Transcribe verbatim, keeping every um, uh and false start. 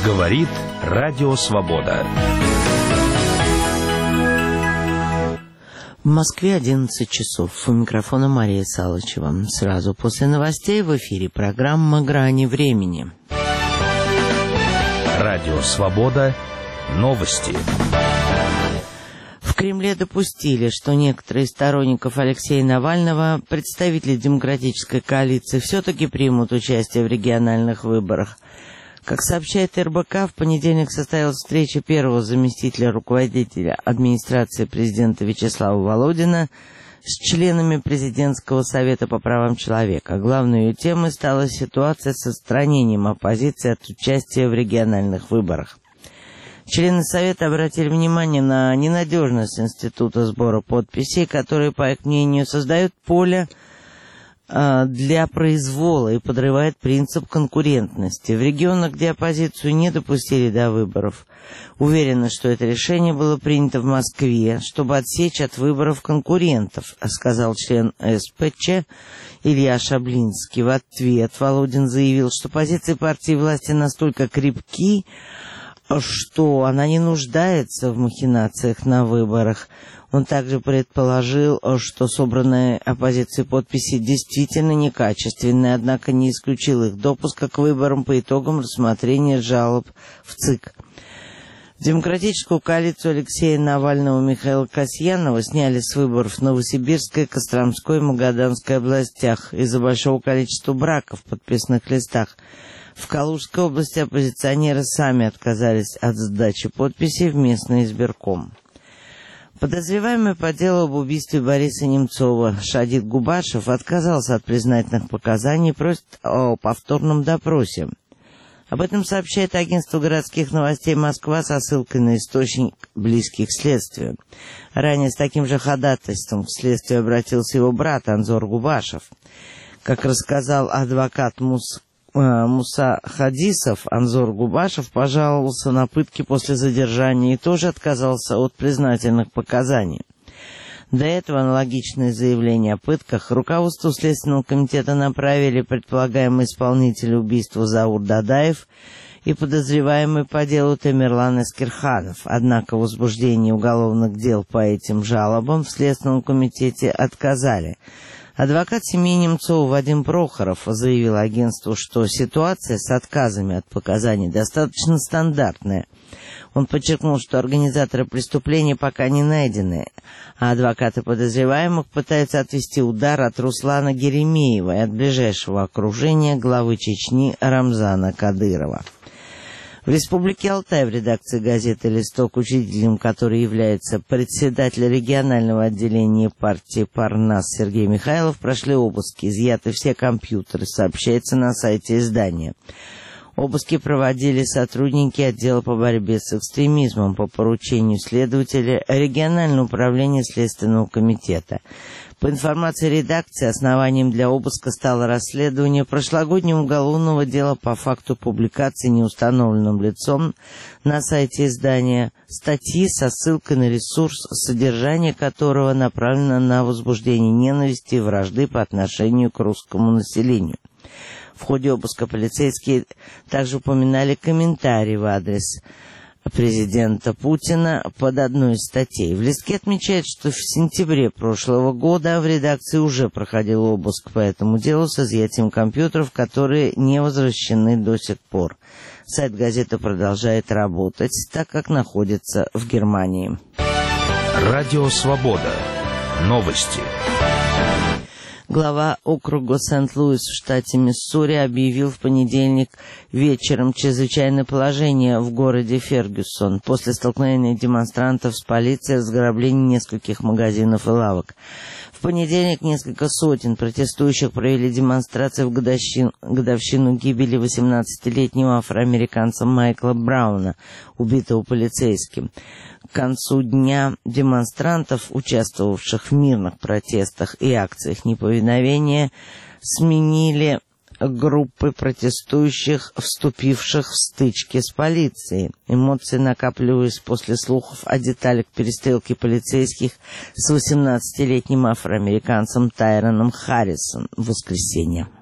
Говорит Радио Свобода. В Москве одиннадцать часов. У микрофона Мария Салычева. Сразу после новостей в эфире программа «Грани времени». Радио Свобода. Новости. В Кремле допустили, что некоторые из сторонников Алексея Навального, представители демократической коалиции, все-таки примут участие в региональных выборах. Как сообщает эр бэ ка, в понедельник состоялась встреча первого заместителя руководителя администрации президента Вячеслава Володина с членами Президентского совета по правам человека. Главной ее темой стала ситуация с отстранением оппозиции от участия в региональных выборах. Члены Совета обратили внимание на ненадежность института сбора подписей, который, по их мнению, создает поле э, для произвола и подрывает принцип конкурентности. В регионах, где оппозицию не допустили до выборов, уверены, что это решение было принято в Москве, чтобы отсечь от выборов конкурентов, сказал член эс пэ че Илья Шаблинский. В ответ Володин заявил, что позиции партии власти настолько крепки, что она не нуждается в махинациях на выборах. Он также предположил, что собранные оппозицией подписи действительно некачественные, однако не исключил их допуска к выборам по итогам рассмотрения жалоб в ЦИК. Демократическую коалицию Алексея Навального и Михаила Касьянова сняли с выборов в Новосибирской, Костромской и Магаданской областях из-за большого количества браков в подписных листах. В Калужской области оппозиционеры сами отказались от сдачи подписей в местный избирком. Подозреваемый по делу об убийстве Бориса Немцова Шадик Губашев отказался от признательных показаний и просит о повторном допросе. Об этом сообщает агентство городских новостей «Москва» со ссылкой на источник, близкий к следствию. Ранее с таким же ходатайством к следствию обратился его брат Анзор Губашев. Как рассказал адвокат Мус Муса Хадисов, Анзор Губашев пожаловался на пытки после задержания и тоже отказался от признательных показаний. До этого аналогичные заявления о пытках руководству Следственного комитета направили предполагаемый исполнитель убийства Заур Дадаев и подозреваемый по делу Тамерлан Эскирханов. Однако в возбуждении уголовных дел по этим жалобам в Следственном комитете отказали. Адвокат семьи Немцова Вадим Прохоров заявил агентству, что ситуация с отказами от показаний достаточно стандартная. Он подчеркнул, что организаторы преступления пока не найдены, а адвокаты подозреваемых пытаются отвести удар от Руслана Геремеева и от ближайшего окружения главы Чечни Рамзана Кадырова. В Республике Алтай в редакции газеты «Листок», учителем которой является председатель регионального отделения партии «Парнас» Сергей Михайлов, прошли обыски, изъяты все компьютеры, сообщается на сайте издания. Обыски проводили сотрудники отдела по борьбе с экстремизмом по поручению следователя регионального управления Следственного комитета. По информации редакции, основанием для обыска стало расследование прошлогоднего уголовного дела по факту публикации неустановленным лицом на сайте издания статьи со ссылкой на ресурс, содержание которого направлено на возбуждение ненависти и вражды по отношению к русскому населению. В ходе обыска полицейские также упоминали комментарии в адрес президента Путина под одной из статей. В листке отмечают, что в сентябре прошлого года в редакции уже проходил обыск по этому делу с изъятием компьютеров, которые не возвращены до сих пор. Сайт газеты продолжает работать, так как находится в Германии. Радио Свобода. Новости. Глава округа Сент-Луис в штате Миссури объявил в понедельник вечером чрезвычайное положение в городе Фергюсон после столкновения демонстрантов с полицией и разграбления нескольких магазинов и лавок. В понедельник несколько сотен протестующих провели демонстрации в годовщину, годовщину гибели восемнадцатилетнего афроамериканца Майкла Брауна, убитого полицейским. К концу дня демонстрантов, участвовавших в мирных протестах и акциях неповиновения, сменили группы протестующих, вступивших в стычки с полицией. Эмоции накапливались после слухов о деталях перестрелки полицейских с восемнадцатилетним афроамериканцем Тайроном Харрисом в воскресенье.